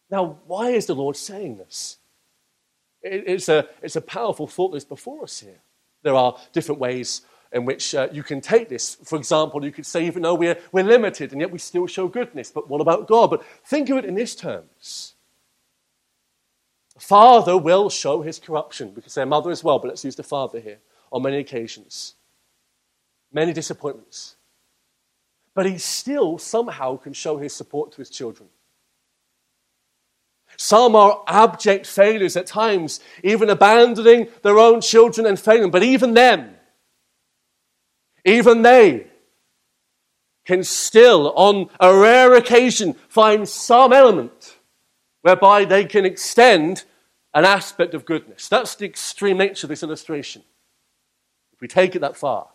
Now, why is the Lord saying this? It's a powerful thought that's before us here. There are different ways in which you can take this. For example, you could say, even though we're limited, and yet we still show goodness, but what about God? But think of it in these terms. A father will show his corruption. We could say a mother as well, but let's use the father here, on many occasions. Many disappointments. But he still somehow can show his support to his children. Some are abject failures at times, even abandoning their own children and failing. But even them, even they can still, on a rare occasion, find some element whereby they can extend an aspect of goodness. That's the extreme nature of this illustration. If we take it that far.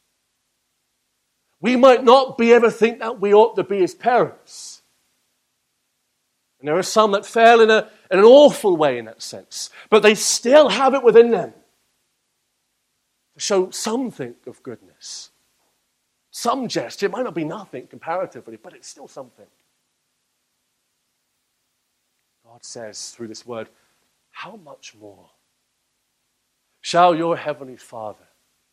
We might not be everything that we ought to be as parents. And there are some that fail in an awful way in that sense. But they still have it within them to show something of goodness. Some gesture. It might not be nothing comparatively, but it's still something. God says through this word, how much more shall your heavenly Father,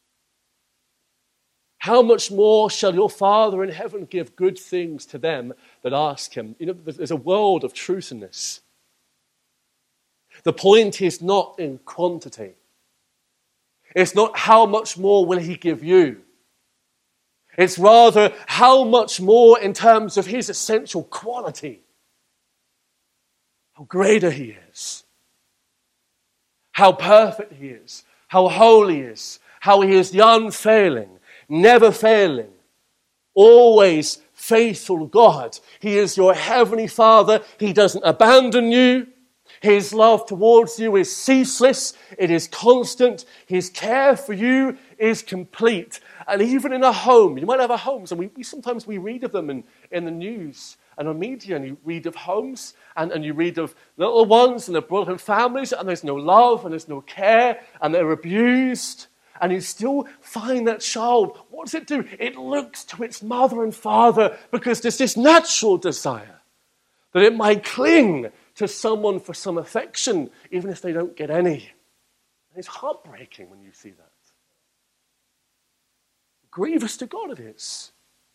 how much more shall your Father in heaven give good things to them that ask him? You know, there's a world of truth in this. The point is not in quantity. It's not how much more will he give you. It's rather how much more in terms of his essential quality. How greater he is. How perfect he is. How holy he is. How he is the unfailing, never failing, always faithful God. He is your heavenly Father. He doesn't abandon you. His love towards you is ceaseless. It is constant. His care for you is complete. And even in a home, you might have a homes, and we sometimes read of them in the news and on media, and you read of homes, and you read of little ones and their broken families, and there's no love, and there's no care, and they're abused. And you still find that child, what does it do? It looks to its mother and father because there's this natural desire that it might cling to someone for some affection, even if they don't get any. And it's heartbreaking when you see that. Grievous to God it is.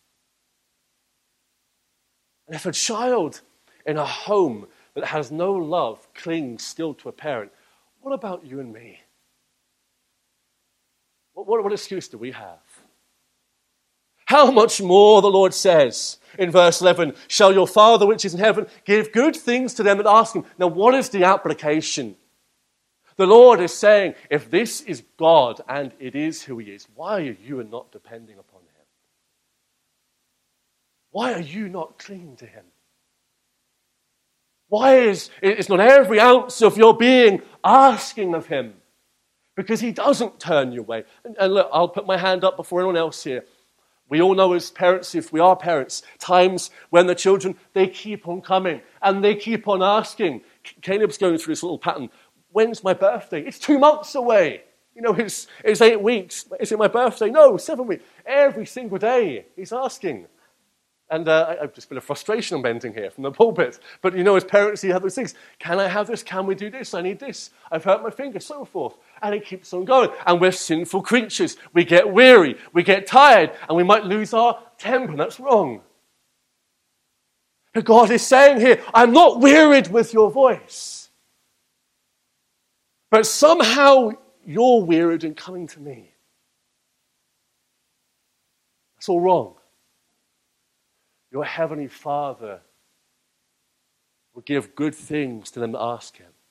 And if a child in a home that has no love clings still to a parent, what about you and me? What excuse do we have? How much more, the Lord says in verse 11, shall your Father which is in heaven give good things to them that ask him. Now, what is the application? The Lord is saying, if this is God and it is who he is, why are you not depending upon him? Why are you not clinging to him? Why is not every ounce of your being asking of him? Because he doesn't turn you away. And look, I'll put my hand up before anyone else here. We all know as parents, if we are parents, times when the children, they keep on coming and they keep on asking. Caleb's going through this little pattern. When's my birthday? It's 2 months away. You know, it's 8 weeks. Is it my birthday? No, 7 weeks. Every single day he's asking. And I've just been a frustration I'm venting here from the pulpit. But you know, as parents, you have those things. Can I have this? Can we do this? I need this. I've hurt my finger, so forth. And it keeps on going. And we're sinful creatures. We get weary. We get tired. And we might lose our temper. That's wrong. But God is saying here, I'm not wearied with your voice. But somehow you're wearied in coming to me. That's all wrong. Your heavenly Father will give good things to them that ask him.